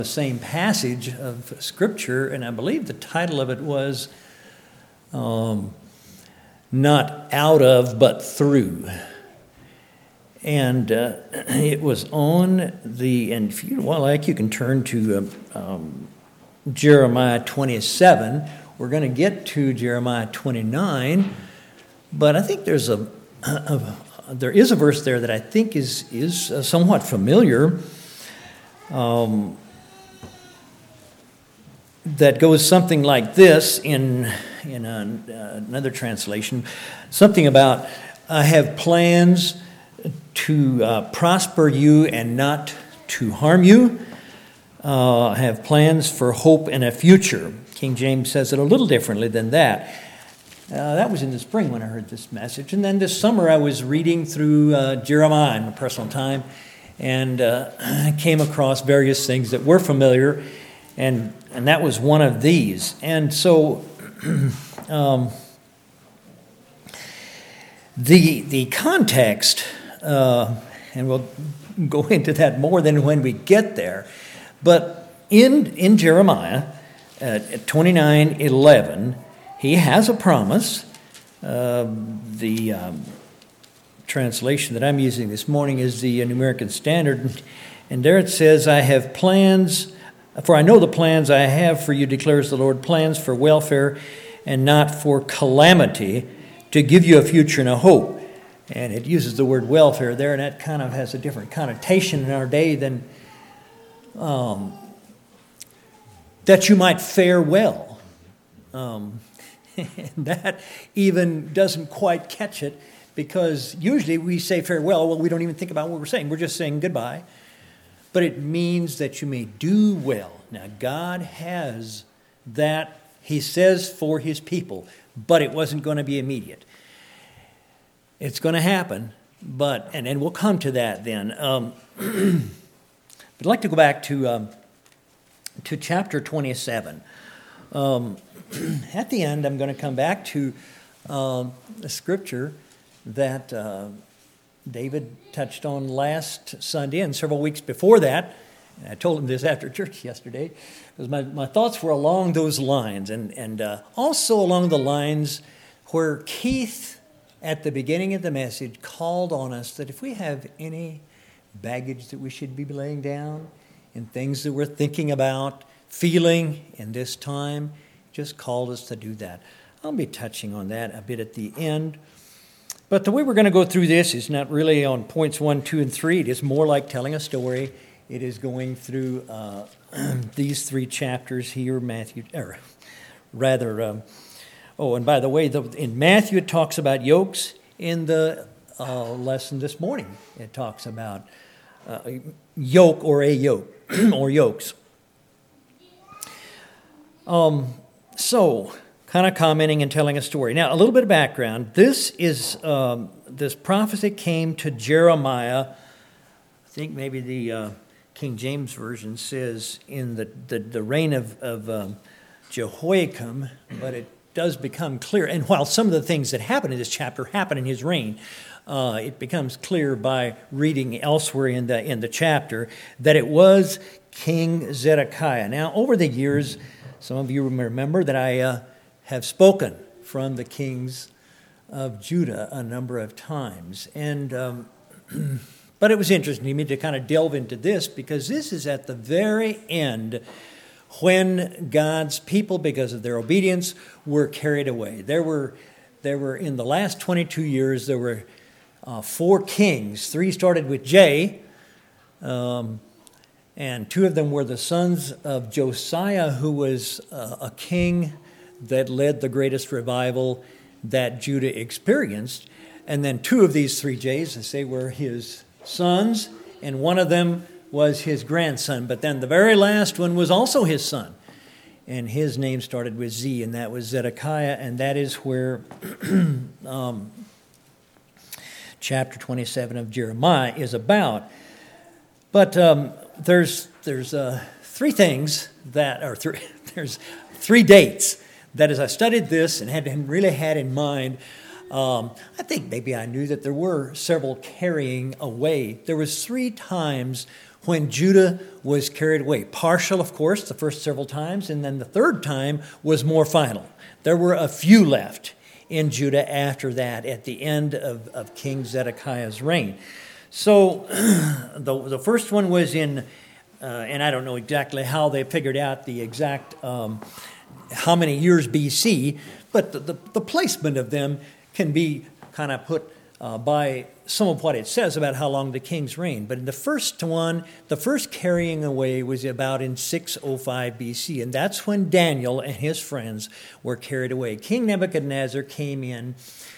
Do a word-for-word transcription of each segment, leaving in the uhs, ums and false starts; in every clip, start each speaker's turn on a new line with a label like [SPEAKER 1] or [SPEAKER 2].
[SPEAKER 1] The same passage of Scripture, and I believe the title of it was um, Not Out of, But Through. And uh, it was on the, and if you well, like, you can turn to uh, um, Jeremiah twenty-seven. We're going to get to Jeremiah twenty-nine, but I think there's a, a, a there is a verse there that I think is is uh, somewhat familiar. Um, that goes something like this in in a, uh, another translation, something about I have plans to uh, prosper you and not to harm you. Uh, I have plans for hope and a future. King James says it a little differently than that. Uh, that was in the spring when I heard this message. And then this summer I was reading through uh, Jeremiah in my personal time, and uh, I came across various things that were familiar, and and that was one of these. And so um, the the context, uh, and we'll go into that more than when we get there, but in in Jeremiah at twenty-nine eleven, he has a promise. Uh, the um, translation that I'm using this morning is the New American Standard, and there it says, I have plans, for I know the plans I have for you, declares the Lord, plans for welfare and not for calamity, to give you a future and a hope. And it uses the word welfare there, and that kind of has a different connotation in our day than um, that you might fare well. Um, and that even doesn't quite catch it, because usually we say farewell, well, we don't even think about what we're saying. We're just saying goodbye. But it means that you may do well. Now, God has that, he says, for his people, but it wasn't going to be immediate. It's going to happen, but, and, and we'll come to that then. Um, but I'd like to go back to, um, to chapter twenty-seven. Um, at the end, I'm going to come back to um, the scripture that uh, David touched on last Sunday and several weeks before that. And I told him this after church yesterday, because my, my thoughts were along those lines, and, and uh, also along the lines where Keith, at the beginning of the message, called on us that if we have any baggage that we should be laying down and things that we're thinking about, feeling in this time, just called us to do that. I'll be touching on that a bit at the end. But the way we're going to go through this is not really on points one, two, and three. It is more like telling a story. It is going through uh, these three chapters here, Matthew, or rather, um, oh, and by the way, the, in Matthew it talks about yokes. In the uh, lesson this morning, it talks about uh, yoke or a yoke, or yokes. Um, so... kind of commenting and telling a story. Now, a little bit of background. This is um, this prophecy came to Jeremiah. I think maybe the uh, King James Version says in the, the, the reign of, of um, Jehoiakim, but it does become clear. And while some of the things that happen in this chapter happen in his reign, uh, it becomes clear by reading elsewhere in the in the chapter that it was King Zedekiah. Now, over the years, some of you remember that I Uh, have spoken from the kings of Judah a number of times. And um, but it was interesting to me to kind of delve into this, because this is at the very end when God's people, because of their obedience, were carried away. There were, there were in the last twenty-two years, there were uh, four kings. Three started with J, um, and two of them were the sons of Josiah, who was uh, a king that led the greatest revival that Judah experienced. And then two of these three J's, I say, were his sons, and one of them was his grandson. But then the very last one was also his son, and his name started with Z, and that was Zedekiah, and that is where um, chapter twenty-seven of Jeremiah is about. But um, there's there's uh, three things that, or three, there's three dates that as I studied this and had really had in mind, um, I think maybe I knew that there were several carrying away. There was three times when Judah was carried away. Partial, of course, the first several times, and then the third time was more final. There were a few left in Judah after that at the end of, of King Zedekiah's reign. So the, the first one was in, uh, and I don't know exactly how they figured out the exact um, how many years B C, but the, the, the placement of them can be kind of put uh, by some of what it says about how long the kings reigned. But in the first one, the first carrying away was about in six oh five B C, and that's when Daniel and his friends were carried away. King Nebuchadnezzar came in,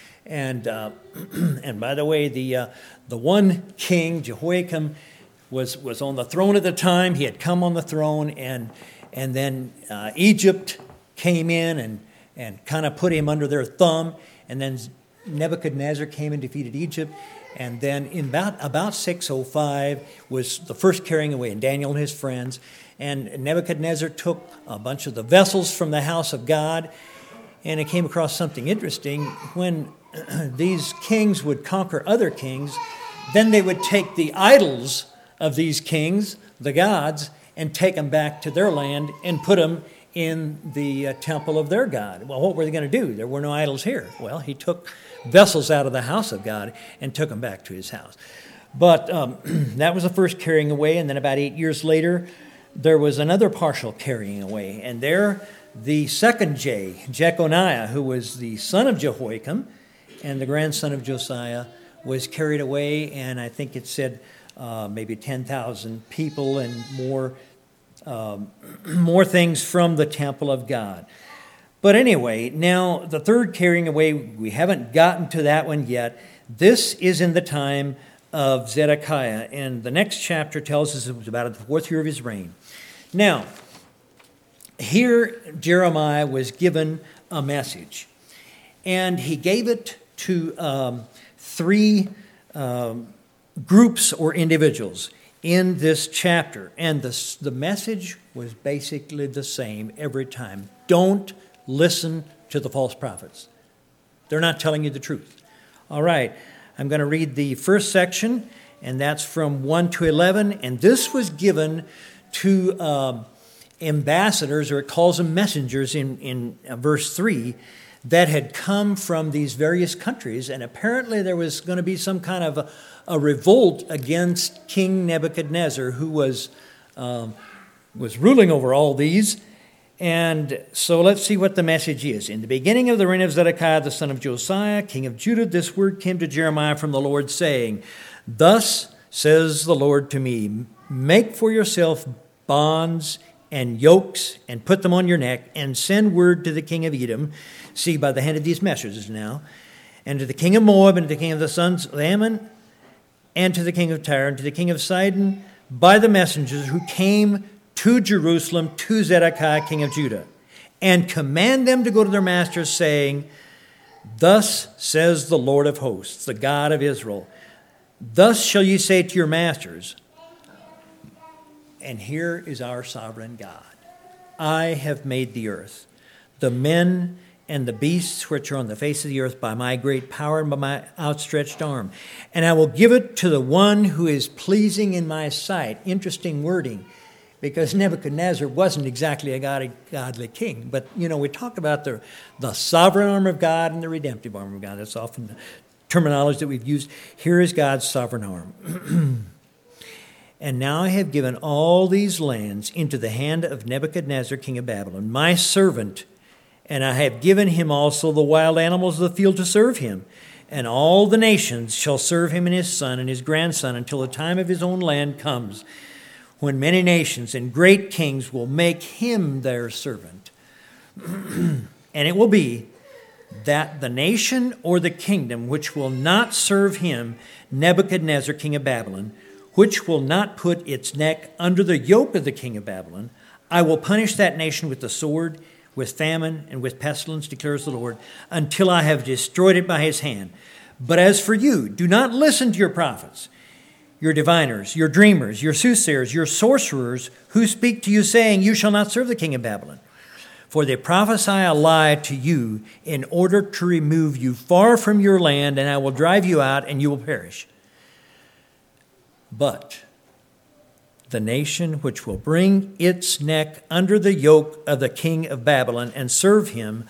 [SPEAKER 1] and uh, and by the way, the uh, the one king, Jehoiakim, was was on the throne at the time. He had come on the throne, and and then uh, Egypt came in and and kind of put him under their thumb, and then Nebuchadnezzar came and defeated Egypt. And then in about, about six oh five was the first carrying away, and Daniel and his friends. And Nebuchadnezzar took a bunch of the vessels from the house of God, and it came across something interesting. When these kings would conquer other kings, then they would take the idols of these kings, the gods, and take them back to their land and put them in the uh, temple of their God. Well, what were they going to do? There were no idols here. Well, he took vessels out of the house of God and took them back to his house. But um, that was the first carrying away, and then about eight years later, there was another partial carrying away. And there, the second J, Jeconiah, who was the son of Jehoiakim and the grandson of Josiah, was carried away, and I think it said uh, maybe ten thousand people and more Um, more things from the temple of God. But anyway, now the third carrying away, we haven't gotten to that one yet. This is in the time of Zedekiah, and the next chapter tells us it was about the fourth year of his reign. Now, here Jeremiah was given a message, and he gave it to um, three um, groups or individuals in this chapter. And the, the message was basically the same every time. Don't listen to the false prophets. They're not telling you the truth. All right, I'm going to read the first section, and that's from one to eleven. And this was given to um, ambassadors, or it calls them messengers in, in verse three, that had come from these various countries. And apparently there was going to be some kind of a, a revolt against King Nebuchadnezzar, who was um, was ruling over all these. And so let's see what the message is. In the beginning of the reign of Zedekiah, the son of Josiah, king of Judah, this word came to Jeremiah from the Lord, saying, Thus says the Lord to me, make for yourself bonds and yokes, and put them on your neck, and send word to the king of Edom, see, by the hand of these messengers now, and to the king of Moab, and to the king of the sons of Ammon, and to the king of Tyre, and to the king of Sidon, by the messengers who came to Jerusalem, to Zedekiah, king of Judah, and command them to go to their masters, saying, Thus says the Lord of hosts, the God of Israel, Thus shall ye say to your masters, and here is our sovereign God, I have made the earth, the men and the beasts which are on the face of the earth, by my great power and by my outstretched arm. And I will give it to the one who is pleasing in my sight. Interesting wording, because Nebuchadnezzar wasn't exactly a godly, godly king. But, you know, we talk about the, the sovereign arm of God and the redemptive arm of God. That's often the terminology that we've used. Here is God's sovereign arm. And now I have given all these lands into the hand of Nebuchadnezzar, king of Babylon, my servant, and I have given him also the wild animals of the field to serve him. And all the nations shall serve him and his son and his grandson until the time of his own land comes, when many nations and great kings will make him their servant. And it will be that the nation or the kingdom which will not serve him, Nebuchadnezzar, king of Babylon, which will not put its neck under the yoke of the king of Babylon, I will punish that nation with the sword, with famine, and with pestilence, declares the Lord, until I have destroyed it by his hand. But as for you, do not listen to your prophets, your diviners, your dreamers, your soothsayers, your sorcerers, who speak to you, saying, You shall not serve the king of Babylon. For they prophesy a lie to you in order to remove you far from your land, and I will drive you out, and you will perish. But the nation which will bring its neck under the yoke of the king of Babylon and serve him,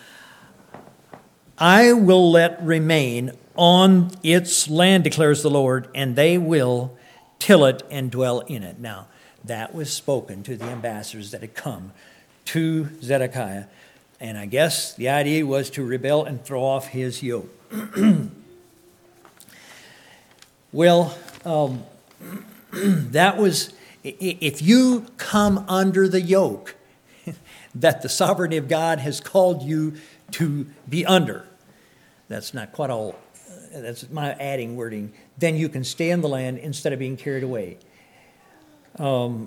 [SPEAKER 1] I will let remain on its land, declares the Lord, and they will till it and dwell in it. Now, that was spoken to the ambassadors that had come to Zedekiah. And I guess the idea was to rebel and throw off his yoke. Well, um, that was, if you come under the yoke that the sovereignty of God has called you to be under, that's not quite all, that's my adding wording, then you can stay in the land instead of being carried away. Um,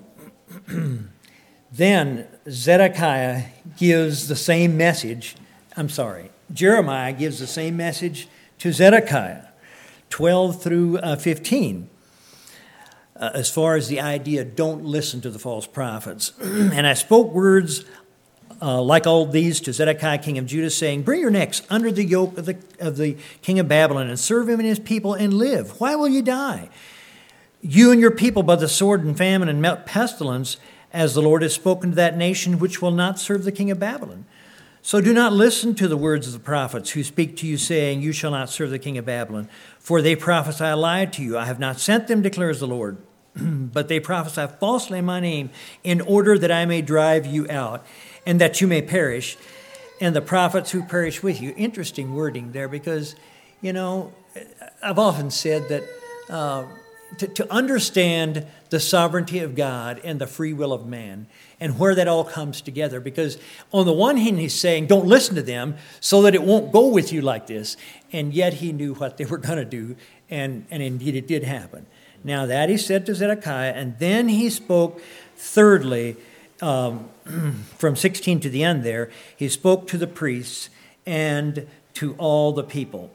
[SPEAKER 1] then Zedekiah gives the same message, I'm sorry, Jeremiah gives the same message to Zedekiah, twelve through uh, fifteen. Uh, as far as the idea, don't listen to the false prophets. And I spoke words uh, like all these to Zedekiah, king of Judah, saying, bring your necks under the yoke of the, of the king of Babylon and serve him and his people and live. Why will you die? You and your people by the sword and famine and pestilence, as the Lord has spoken to that nation which will not serve the king of Babylon. So do not listen to the words of the prophets who speak to you, saying, you shall not serve the king of Babylon. For they prophesy a lie to you. I have not sent them, declares the Lord. But they prophesy falsely in my name, in order that I may drive you out, and that you may perish, and the prophets who perish with you. Interesting wording there, because, you know, I've often said that uh, to, to understand the sovereignty of God and the free will of man, and where that all comes together. Because on the one hand, he's saying, don't listen to them so that it won't go with you like this. And yet he knew what they were going to do, and, and indeed it did happen. Now that he said to Zedekiah, and then he spoke, thirdly, um, from sixteen to the end there, he spoke to the priests and to all the people.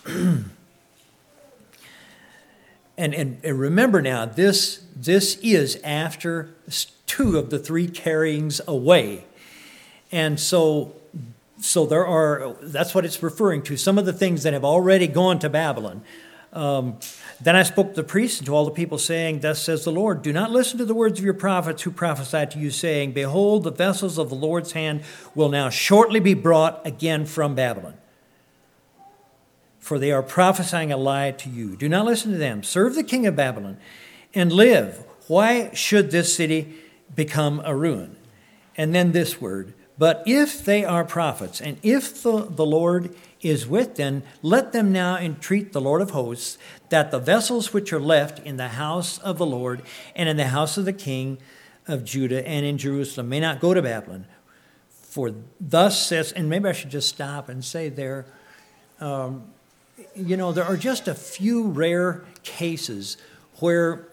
[SPEAKER 1] And, and, and remember now, this, this is after two of the three carryings away. And so, so there are, that's what it's referring to, some of the things that have already gone to Babylon. Um, then I spoke to the priests and to all the people, saying, thus says the Lord, do not listen to the words of your prophets who prophesy to you, saying, behold, the vessels of the Lord's hand will now shortly be brought again from Babylon. For they are prophesying a lie to you. Do not listen to them. Serve the king of Babylon and live. Why should this city become a ruin? And then this word, but if they are prophets, and if the, the Lord is with them, let them now entreat the Lord of hosts, that the vessels which are left in the house of the Lord and in the house of the king of Judah and in Jerusalem may not go to Babylon. For thus says, and maybe I should just stop and say there, um, you know, there are just a few rare cases where,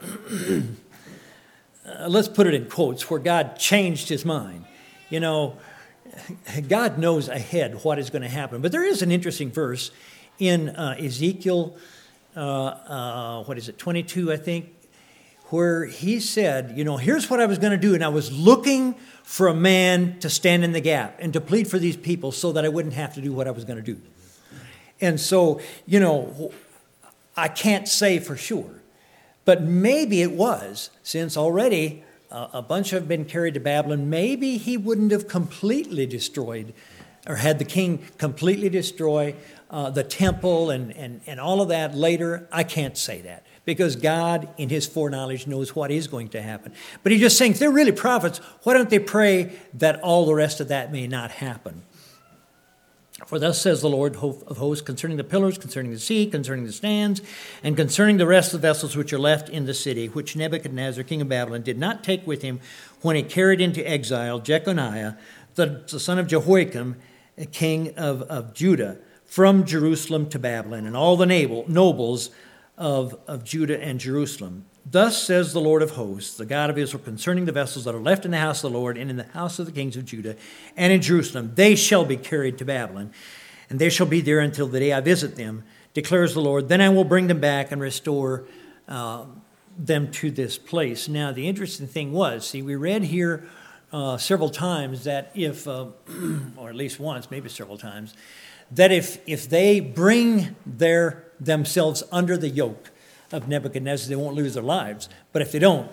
[SPEAKER 1] uh, let's put it in quotes, where God changed his mind. You know, God knows ahead what is going to happen. But there is an interesting verse in uh, Ezekiel, uh, uh, what is it, twenty-two, I think, where he said, you know, here's what I was going to do. And I was looking for a man to stand in the gap and to plead for these people so that I wouldn't have to do what I was going to do. And so, you know, I can't say for sure. But maybe it was, since already uh, a bunch have been carried to Babylon, maybe he wouldn't have completely destroyed, or had the king completely destroy uh, the temple and, and, and all of that later. I can't say that, because God, in his foreknowledge, knows what is going to happen. But he's just saying, if they're really prophets, why don't they pray that all the rest of that may not happen? For thus says the Lord of hosts, concerning the pillars, concerning the sea, concerning the stands, and concerning the rest of the vessels which are left in the city, which Nebuchadnezzar, king of Babylon, did not take with him when he carried into exile Jeconiah, the, the son of Jehoiakim, king of, of Judah, from Jerusalem to Babylon, and all the naval, nobles of, of Judah and Jerusalem. Thus says the Lord of hosts, the God of Israel, concerning the vessels that are left in the house of the Lord and in the house of the kings of Judah and in Jerusalem. They shall be carried to Babylon, and they shall be there until the day I visit them, declares the Lord. Then I will bring them back and restore uh, them to this place. Now, the interesting thing was, see, we read here uh, several times that if, uh, or at least once, maybe several times, that if if they bring their themselves under the yoke of Nebuchadnezzar, they won't lose their lives. But if they don't,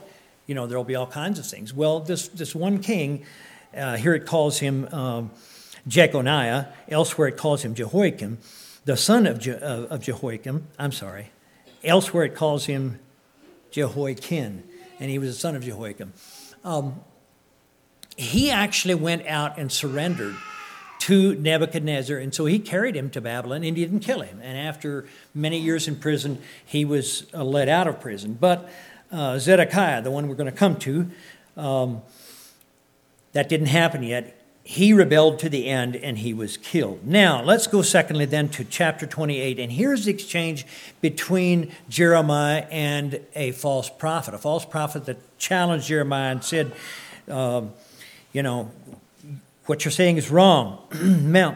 [SPEAKER 1] you know, there'll be all kinds of things. Well, this, this one king, uh, here it calls him um, Jeconiah, elsewhere it calls him Jehoiakim, the son of, Je- uh, of Jehoiakim, I'm sorry, elsewhere it calls him Jehoiakim, and he was the son of Jehoiakim. Um, he actually went out and surrendered to Nebuchadnezzar, and so he carried him to Babylon, and he didn't kill him. And after many years in prison, he was uh, let out of prison. But uh, Zedekiah, the one we're going to come to, um, that didn't happen yet. He rebelled to the end, and he was killed. Now, let's go secondly then to chapter twenty-eight, and here's the exchange between Jeremiah and a false prophet, a false prophet that challenged Jeremiah and said, um, you know, what you're saying is wrong. Now,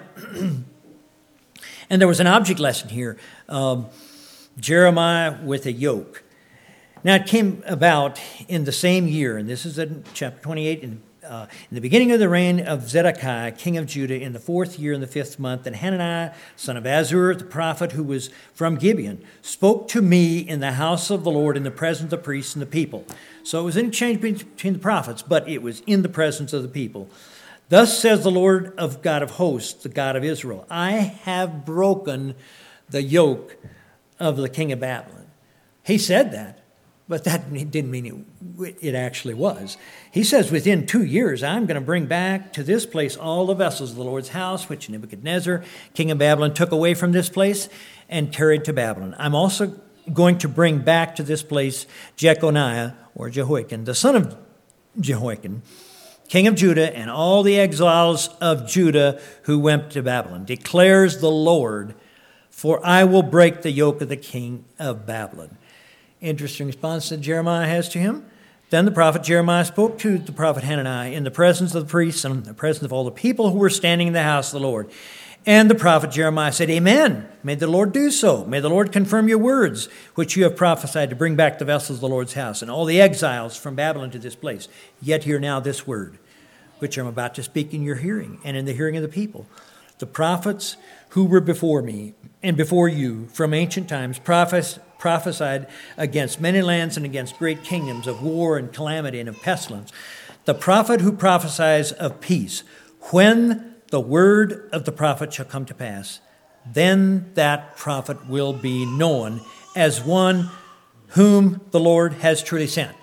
[SPEAKER 1] and there was an object lesson here, um, Jeremiah with a yoke. Now, it came about in the same year, and this is in chapter twenty-eight, in, uh, in the beginning of the reign of Zedekiah, king of Judah, in the fourth year, in the fifth month, and Hananiah, son of Azur, the prophet who was from Gibeon, spoke to me in the house of the Lord in the presence of the priests and the people. So it was an exchange between the prophets, but it was in the presence of the people. Thus says the Lord of God of hosts, the God of Israel, I have broken the yoke of the king of Babylon. He said that, but that didn't mean it, it actually was. He says, within two years, I'm going to bring back to this place all the vessels of the Lord's house, which Nebuchadnezzar, king of Babylon, took away from this place and carried to Babylon. I'm also going to bring back to this place Jeconiah, or Jehoiakim, the son of Jehoiakim, king of Judah, and all the exiles of Judah who went to Babylon, declares the Lord, for I will break the yoke of the king of Babylon. Interesting response that Jeremiah has to him. Then the prophet Jeremiah spoke to the prophet Hananiah in the presence of the priests and in the presence of all the people who were standing in the house of the Lord. And the prophet Jeremiah said, Amen. May the Lord do so. May the Lord confirm your words, which you have prophesied to bring back the vessels of the Lord's house and all the exiles from Babylon to this place. Yet hear now this word, which I'm about to speak in your hearing and in the hearing of the people. The prophets who were before me and before you from ancient times prophes- prophesied against many lands and against great kingdoms of war and calamity and of pestilence. The prophet who prophesies of peace, when the word of the prophet shall come to pass, then that prophet will be known as one whom the Lord has truly sent.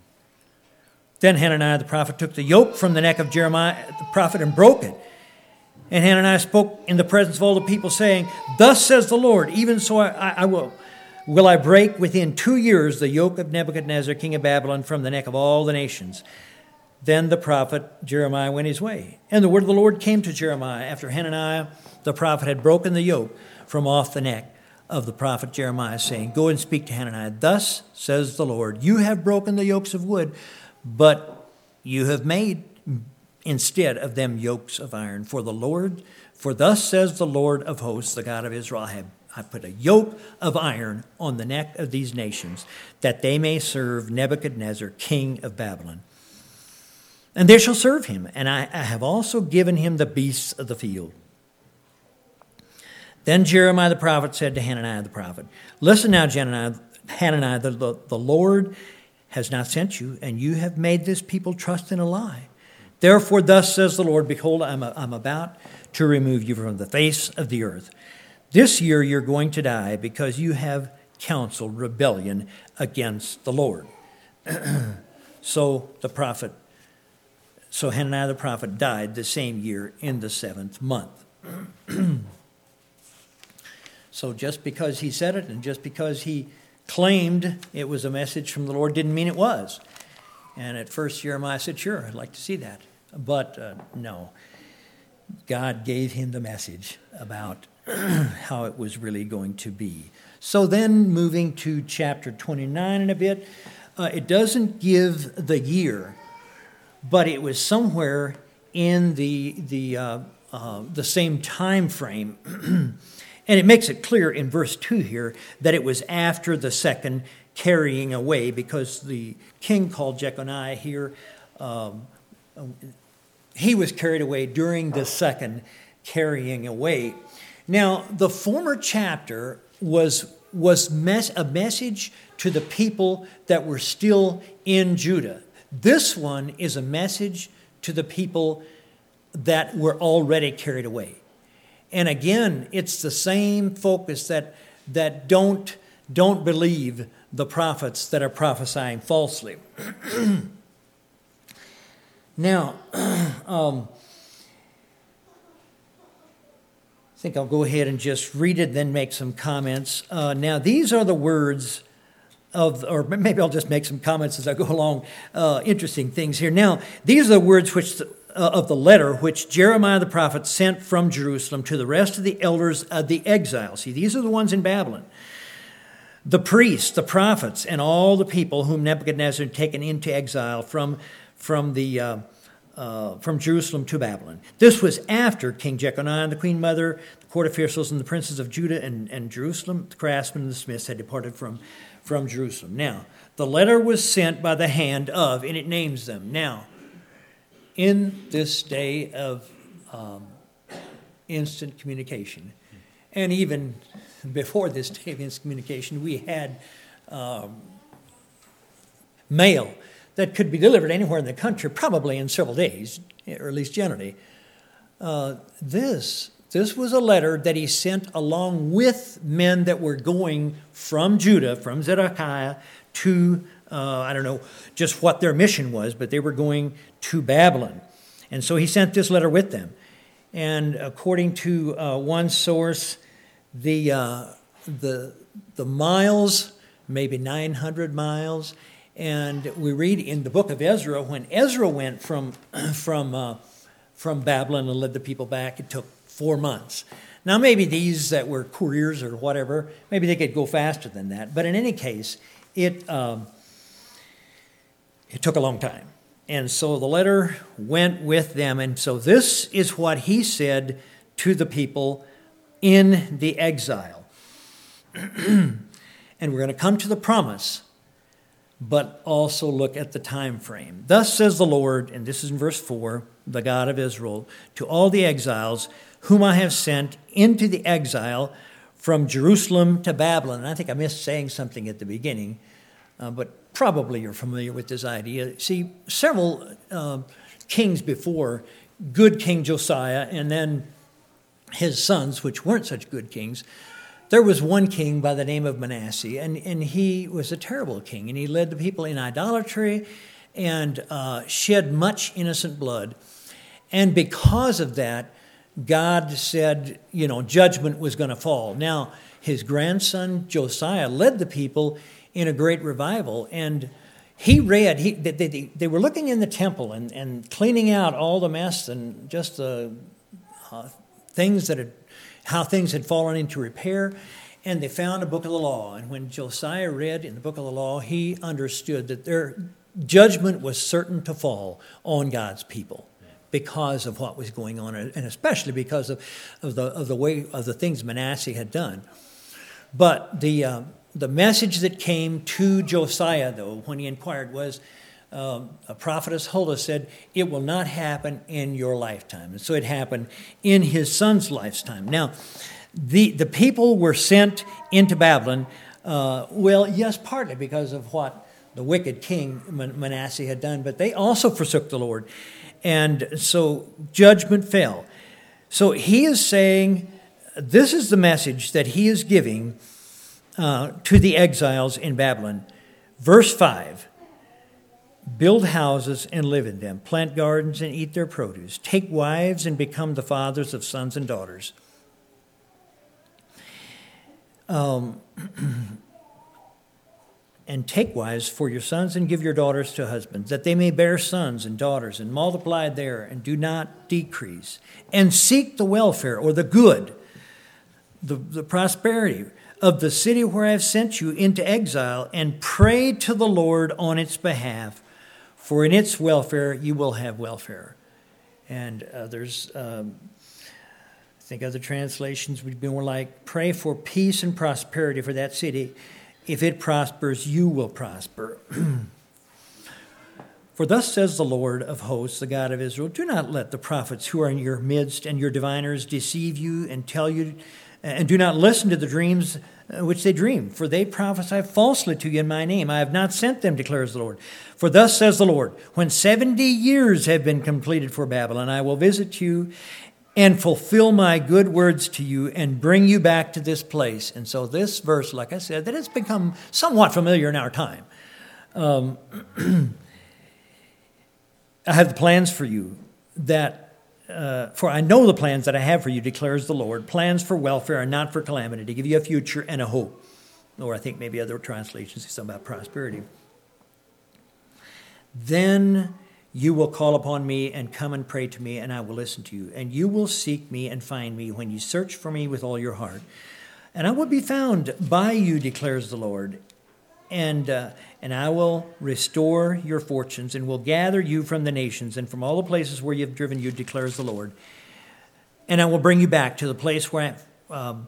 [SPEAKER 1] Then Hananiah the prophet took the yoke from the neck of Jeremiah the prophet and broke it. And Hananiah spoke in the presence of all the people, saying, Thus says the Lord, even so I, I, I will, will I break within two years the yoke of Nebuchadnezzar, king of Babylon, from the neck of all the nations. Then the prophet Jeremiah went his way. And the word of the Lord came to Jeremiah after Hananiah the prophet had broken the yoke from off the neck of the prophet Jeremiah, saying, Go and speak to Hananiah. Thus says the Lord, you have broken the yokes of wood, but you have made instead of them yokes of iron. For the Lord, for thus says the Lord of hosts, the God of Israel, I have I put a yoke of iron on the neck of these nations, that they may serve Nebuchadnezzar, king of Babylon. And they shall serve him, and I, I have also given him the beasts of the field. Then Jeremiah the prophet said to Hananiah the prophet, Listen now, Hananiah, Hananiah the, the, the Lord has not sent you, and you have made this people trust in a lie. Therefore, thus says the Lord, Behold, I'm, a, I'm about to remove you from the face of the earth. This year you're going to die because you have counseled rebellion against the Lord. So the prophet, so Hananiah the prophet died the same year in the seventh month. So just because he said it and just because he claimed it was a message from the Lord didn't mean it was. And at first Jeremiah said, sure, I'd like to see that. But uh, no, God gave him the message about how it was really going to be. So then moving to chapter twenty-nine in a bit, uh, it doesn't give the year, but it was somewhere in the, the, uh, uh, the same time frame. And it makes it clear in verse two here that it was after the second carrying away, because the king called Jeconiah here, um, he was carried away during the second carrying away. Now, the former chapter was was mes- a message to the people that were still in Judah. This one is a message to the people that were already carried away. And again, it's the same focus that that don't don't believe the prophets that are prophesying falsely. Now, um, I think I'll go ahead and just read it, then make some comments. Uh, now, these are the words of, or maybe I'll just make some comments as I go along. Uh, interesting things here. Now, these are the words which uh, of the letter which Jeremiah the prophet sent from Jerusalem to the rest of the elders of the exile. See, these are the ones in Babylon. The priests, the prophets, and all the people whom Nebuchadnezzar had taken into exile from, from, the, uh, uh, from Jerusalem to Babylon. This was after King Jeconiah and the queen mother, the court officials, and the princes of Judah and, and Jerusalem, the craftsmen and the smiths had departed from, from Jerusalem. Now, the letter was sent by the hand of, and it names them. Now, in this day of um, instant communication, and even before this day of instant communication, we had um, mail that could be delivered anywhere in the country, probably in several days, or at least generally. Uh, this, this was a letter that he sent along with men that were going from Judah, from Zedekiah, to, uh, I don't know just what their mission was, but they were going to Babylon. And so he sent this letter with them. And according to uh, one source, the uh, the the miles, maybe nine hundred miles, and we read in the book of Ezra, when Ezra went from from uh, from Babylon and led the people back, it took four months. Now maybe these that were couriers or whatever, maybe they could go faster than that. But in any case, it um, it took a long time. And so the letter went with them. And so this is what he said to the people in the exile. And we're going to come to the promise, but also look at the time frame. Thus says the Lord, and this is in verse four, the God of Israel, to all the exiles whom I have sent into the exile from Jerusalem to Babylon. And I think I missed saying something at the beginning, uh, but probably you're familiar with this idea. See, several uh, kings before, good King Josiah, and then his sons, which weren't such good kings, there was one king by the name of Manasseh, and, and he was a terrible king, and he led the people in idolatry and uh, shed much innocent blood. And because of that, God said, you know, judgment was going to fall. Now, his grandson Josiah led the people in a great revival, and he read, he, they, they, they were looking in the temple and, and cleaning out all the mess and just the uh, things that had, how things had fallen into repair, and they found a book of the law. And when Josiah read in the book of the law, he understood that their judgment was certain to fall on God's people because of what was going on, and especially because of, of the of the way of the things Manasseh had done. But the uh, the message that came to Josiah, though, when he inquired, was um, a prophetess Huldah said, "It will not happen in your lifetime." And so it happened in his son's lifetime. Now, the the people were sent into Babylon. Uh, well, yes, partly because of what the wicked king Manasseh had done, but they also forsook the Lord. And so judgment fell. So he is saying, this is the message that he is giving uh, to the exiles in Babylon. Verse five, build houses and live in them, plant gardens and eat their produce, take wives and become the fathers of sons and daughters. Um, and take wives for your sons and give your daughters to husbands, that they may bear sons and daughters and multiply there and do not decrease. And seek the welfare or the good, the, the prosperity of the city where I have sent you into exile, and pray to the Lord on its behalf, for in its welfare you will have welfare. And others, um, I think other translations would be more like, pray for peace and prosperity for that city. If it prospers, you will prosper. For thus says the Lord of hosts, the God of Israel, do not let the prophets who are in your midst and your diviners deceive you and tell you, and do not listen to the dreams uh, which they dream. For they prophesy falsely to you in my name. I have not sent them, declares the Lord. For thus says the Lord, when seventy years have been completed for Babylon, I will visit you and fulfill my good words to you and bring you back to this place. And so this verse, like I said, that has become somewhat familiar in our time. Um, I have the plans for you that, uh, for I know the plans that I have for you, declares the Lord, plans for welfare and not for calamity, to give you a future and a hope. Or I think maybe other translations say something about prosperity. Then you will call upon me and come and pray to me, and I will listen to you. And you will seek me and find me when you search for me with all your heart. And I will be found by you, declares the Lord. And uh, and I will restore your fortunes and will gather you from the nations and from all the places where you have driven you, declares the Lord. And I will bring you back to the place where I, um,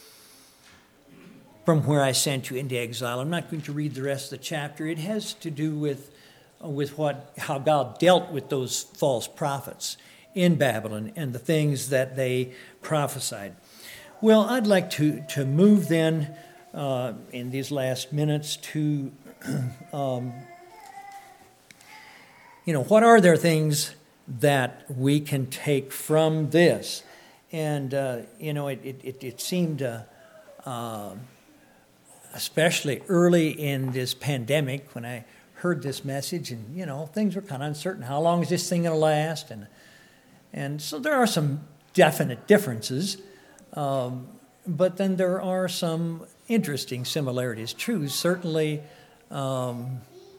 [SPEAKER 1] from where I sent you into exile. I'm not going to read the rest of the chapter. It has to do with with what how God dealt with those false prophets in Babylon and the things that they prophesied. Well, I'd like to, to move then uh, in these last minutes to, um, you know, what are there things that we can take from this? And, uh, you know, it, it, it seemed, uh, uh, especially early in this pandemic, when I heard this message, and you know things were kind of uncertain. How long is this thing going to last? And and so there are some definite differences, um, but then there are some interesting similarities. True, certainly, um,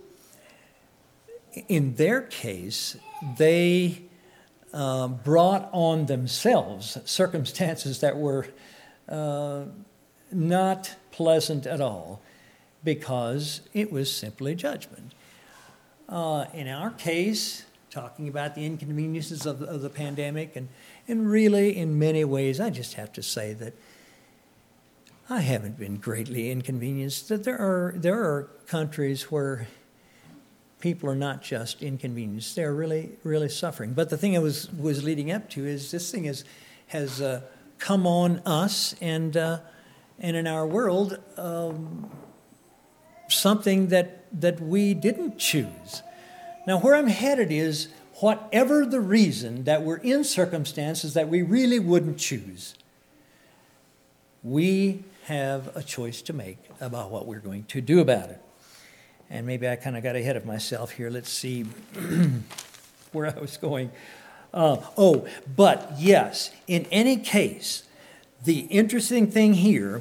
[SPEAKER 1] in their case, they uh, brought on themselves circumstances that were uh, not pleasant at all, because it was simply judgment. Uh, in our case, talking about the inconveniences of, of the pandemic, and, and really in many ways, I just have to say that I haven't been greatly inconvenienced. That there are there are countries where people are not just inconvenienced; they're really really suffering. But the thing I was was leading up to is this thing is has uh, come on us, and uh, and in our world. Um, something that, that we didn't choose. Now, where I'm headed is, whatever the reason that we're in circumstances that we really wouldn't choose, we have a choice to make about what we're going to do about it. And maybe I kind of got ahead of myself here. Let's see where I was going. Uh, oh, but yes, in any case, the interesting thing here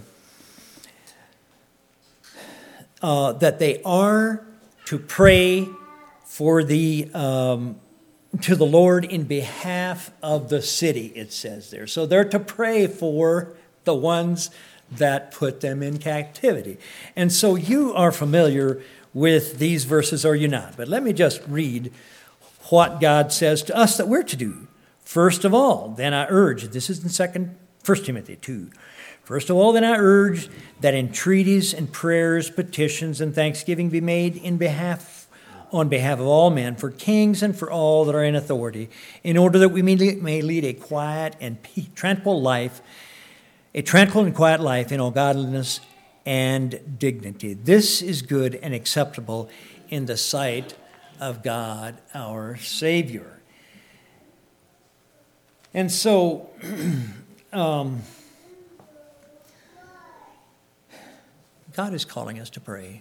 [SPEAKER 1] Uh, that they are to pray for the um, to the Lord in behalf of the city, it says there. So they're to pray for the ones that put them in captivity. And so you are familiar with these verses, or you're not. But let me just read what God says to us that we're to do. First of all, then I urge, this is in second, First Timothy two. First of all, then I urge that entreaties and prayers, petitions, and thanksgiving be made in behalf, on behalf of all men, for kings and for all that are in authority, in order that we may lead a quiet and tranquil life, a tranquil and quiet life in all godliness and dignity. This is good and acceptable in the sight of God our Savior. And so, um, God is calling us to pray.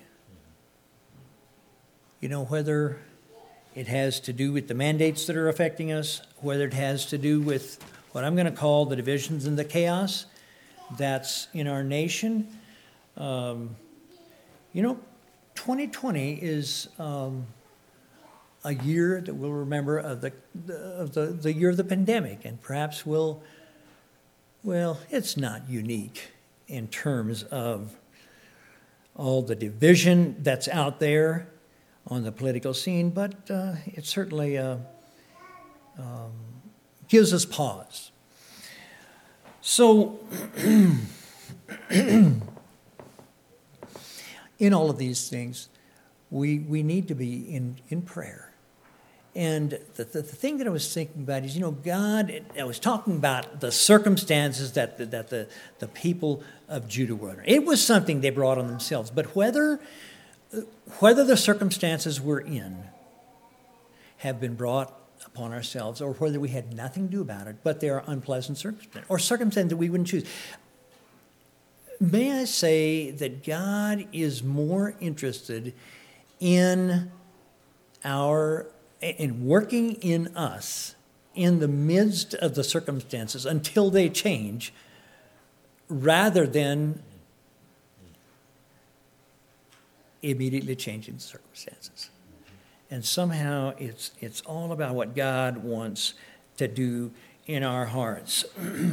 [SPEAKER 1] You know, whether it has to do with the mandates that are affecting us, whether it has to do with what I'm going to call the divisions and the chaos that's in our nation. Um, you know, twenty twenty is um, a year that we'll remember of the, of the the year of the pandemic, and perhaps we'll, well, it's not unique in terms of all the division that's out there on the political scene, but uh, it certainly uh, um, gives us pause. So, in all of these things, we we need to be in, in prayer. And the, the, the thing that I was thinking about is, you know, God, I was talking about the circumstances that the, that the, the people of Judah were under. It was something they brought on themselves. But whether, whether the circumstances we're in have been brought upon ourselves or whether we had nothing to do about it, but they are unpleasant circumstances or circumstances that we wouldn't choose, may I say that God is more interested in our in working in us in the midst of the circumstances until they change, rather than immediately changing the circumstances. And somehow it's it's all about what God wants to do in our hearts.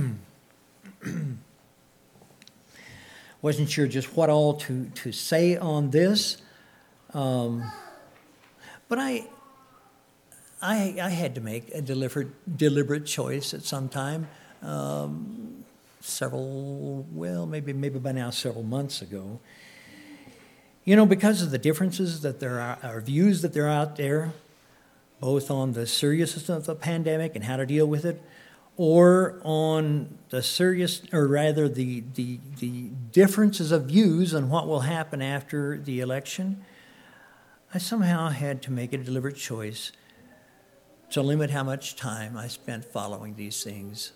[SPEAKER 1] Wasn't sure just what all to, to say on this, um, but I. I, I had to make a deliberate, deliberate choice at some time, um, several, well, maybe maybe by now several months ago. You know, because of the differences that there are, our views that there are out there, both on the seriousness of the pandemic and how to deal with it, or on the serious, or rather the the, the differences of views on what will happen after the election, I somehow had to make a deliberate choice to limit how much time I spent following these things.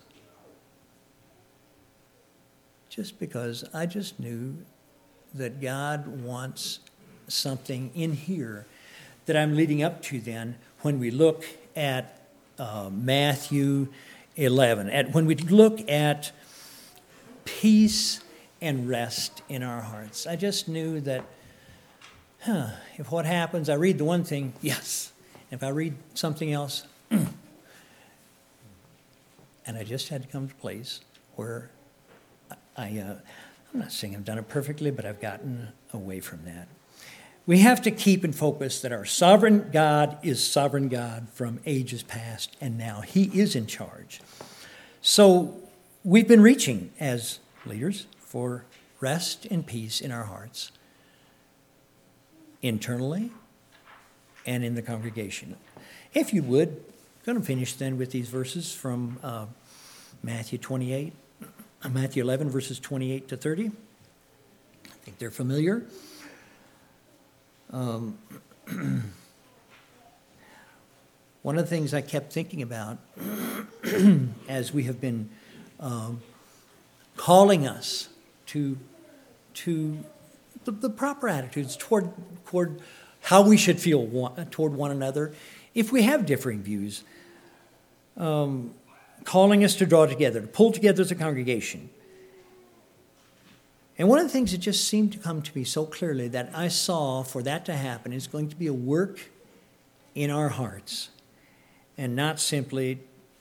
[SPEAKER 1] Just because I just knew that God wants something in here that I'm leading up to then when we look at uh, Matthew eleven, at when we look at peace and rest in our hearts. I just knew that, huh, if what happens, I read the one thing, yes. If I read something else, and I just had to come to a place where I, uh, I'm not saying I've done it perfectly, but I've gotten away from that. We have to keep in focus that our sovereign God is sovereign God from ages past, and now He is in charge. So we've been reaching as leaders for rest and peace in our hearts, internally and in the congregation. If you would, I'm going to finish then with these verses from uh, Matthew twenty-eight, Matthew eleven, verses twenty-eight to thirty. I think they're familiar. Um, one of the things I kept thinking about as we have been um, calling us to to the, the proper attitudes toward toward how we should feel one, toward one another, if we have differing views, um, calling us to draw together, to pull together as a congregation. And one of the things that just seemed to come to me so clearly that I saw for that to happen is going to be a work in our hearts and not simply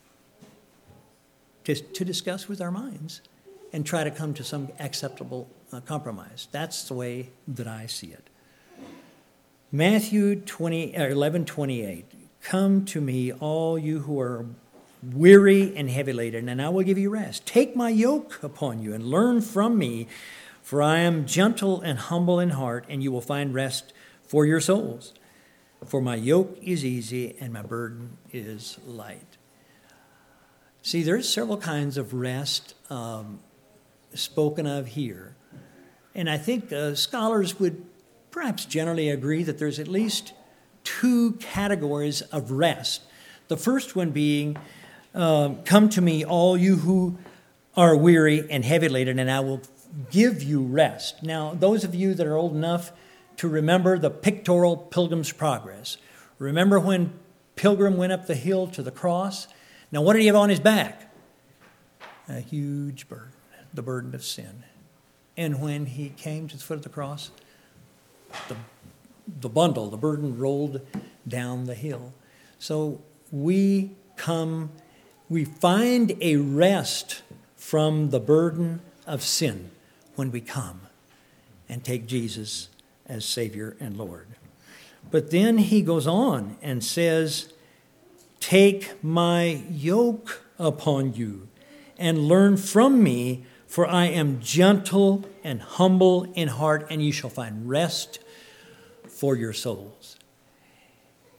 [SPEAKER 1] to, to discuss with our minds and try to come to some acceptable uh, compromise. That's the way that I see it. Matthew twenty, eleven twenty-eight, come to me, all you who are weary and heavy laden, and I will give you rest. Take my yoke upon you and learn from me, for I am gentle and humble in heart, and you will find rest for your souls. For my yoke is easy and my burden is light. See, there's several kinds of rest um, spoken of here. And I think uh, scholars would perhaps generally agree that there's at least two categories of rest. The first one being, um, come to me, all you who are weary and heavy laden, and I will give you rest. Now, those of you that are old enough to remember the pictorial Pilgrim's Progress, remember when Pilgrim went up the hill to the cross? Now, what did he have on his back? A huge burden, the burden of sin. And when he came to the foot of the cross, the, the bundle, the burden rolled down the hill. So we come, we find a rest from the burden of sin when we come and take Jesus as Savior and Lord. But then he goes on and says, take my yoke upon you and learn from me, for I am gentle and humble in heart, and you shall find rest for your souls.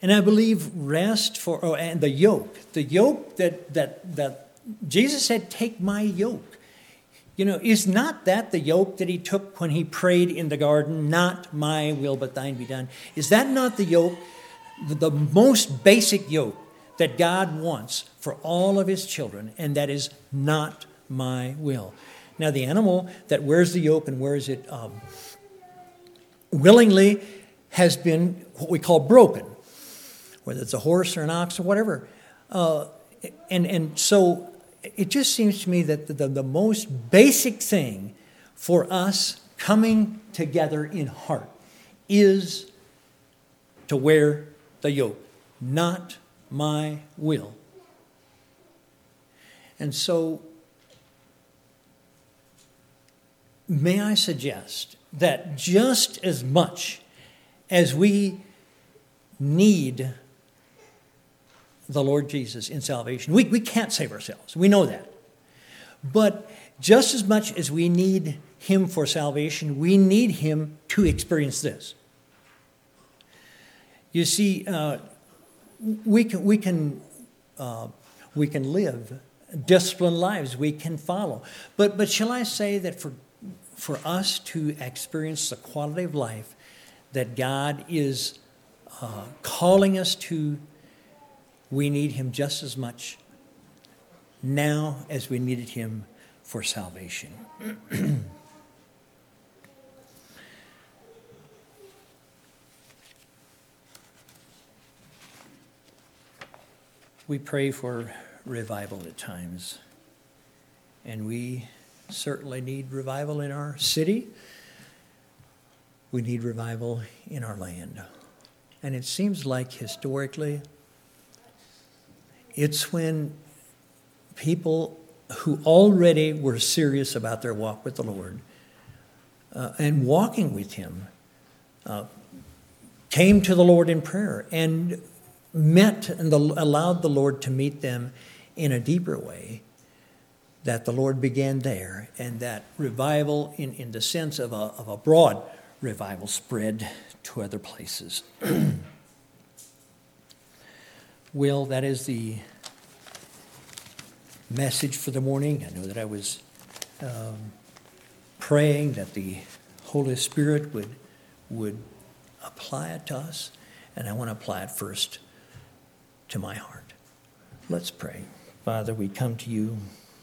[SPEAKER 1] And I believe rest for, oh, and the yoke, the yoke that, that, that Jesus said, take my yoke. You know, is not that the yoke that he took when he prayed in the garden? Not my will, but thine be done. Is that not the yoke, the, the most basic yoke that God wants for all of his children? And that is not my will. Now, the animal that wears the yoke and wears it um, willingly has been what we call broken, whether it's a horse or an ox or whatever. Uh, and, and so it just seems to me that the, the, the most basic thing for us coming together in heart is to wear the yoke, not my will. And so may I suggest that just as much as we need the Lord Jesus in salvation, we, we can't save ourselves. We know that. But just as much as we need him for salvation, we need him to experience this. You see, uh, we can we can uh, we can live disciplined lives. We can follow. But but shall I say that for for us to experience the quality of life that God is uh, calling us to, we need him just as much now as we needed him for salvation. We pray for revival at times, and we certainly need revival in our city. We need revival in our land. And it seems like historically, it's when people who already were serious about their walk with the Lord uh, and walking with him uh, came to the Lord in prayer and met and the, allowed the Lord to meet them in a deeper way, that the Lord began there, and that revival in, in the sense of a, of a broad revival spread to other places. Well, that is the message for the morning. I know that I was um, praying that the Holy Spirit would, would apply it to us, and I want to apply it first to my heart. Let's pray. Father, we come to you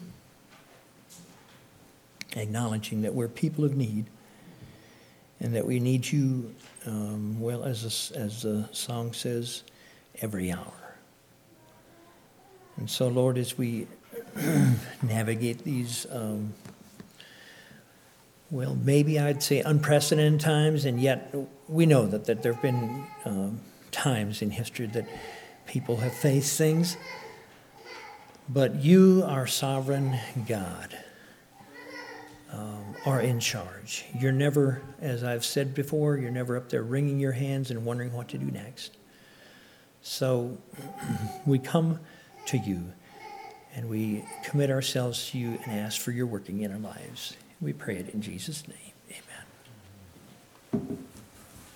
[SPEAKER 1] acknowledging that we're people of need and that we need you, um, well, as, a, as the song says, every hour. And so, Lord, as we navigate these, um, well, maybe I'd say unprecedented times, and yet we know that, that there have been um, times in history that people have faced things. But you, our sovereign God, um, are in charge. You're never, as I've said before, you're never up there wringing your hands and wondering what to do next. So we come to you and we commit ourselves to you and ask for your working in our lives. We pray it in Jesus' name.